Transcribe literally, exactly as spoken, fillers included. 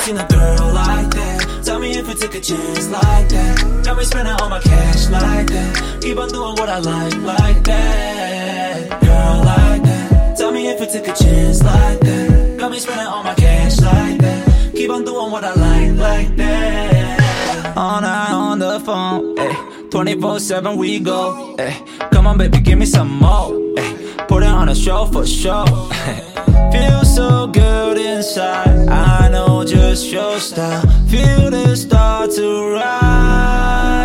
seen a girl like that. Tell me if you took a chance like that. Got me spending all my cash like that. Keep on doing what I like, like that. Girl like that. Tell me if you took a chance like that. Got me spending all my cash like that. Keep on doing what I like, like that. All night on the phone, ayy. twenty-four seven we go, ayy. Come on baby, give me some more, ayy. Put it on a show for sure. Feel so good inside. I know just your style. Feel the start to rise.